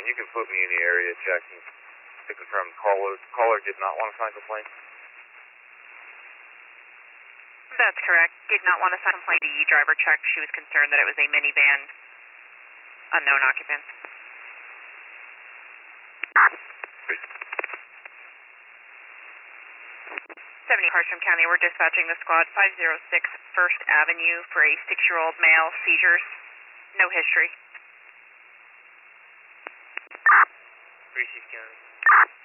you can put me in the area checking to confirm caller did not want to sign complaint. That's correct. Did not want to sign complaint. The driver checked. She was concerned that it was a minivan, unknown occupant. 70 Hartsham County, we're dispatching the squad 506 First Avenue for a 6-year-old male, seizures, no history. Reese County.